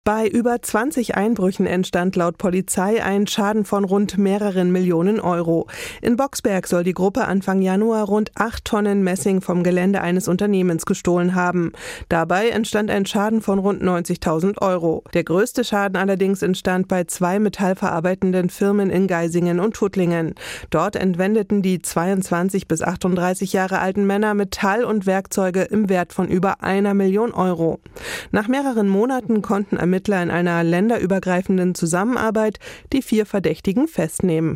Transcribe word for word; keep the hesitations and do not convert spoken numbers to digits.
Bei über zwanzig Einbrüchen entstand laut Polizei ein Schaden von rund mehreren Millionen Euro. In Boxberg soll die Gruppe Anfang Januar rund acht Tonnen Messing vom Gelände eines Unternehmens gestohlen haben. Dabei entstand ein Schaden von rund neunzigtausend Euro. Der größte Schaden allerdings entstand bei zwei metallverarbeitenden Firmen in Geisingen und Tuttlingen. Dort entwendeten die zweiundzwanzig bis achtunddreißig Jahre alten Männer Metall und Werkzeuge im Wert von über einer Million Euro. Nach mehreren Monaten konnten Ermittler in einer länderübergreifenden Zusammenarbeit die vier Verdächtigen festnehmen.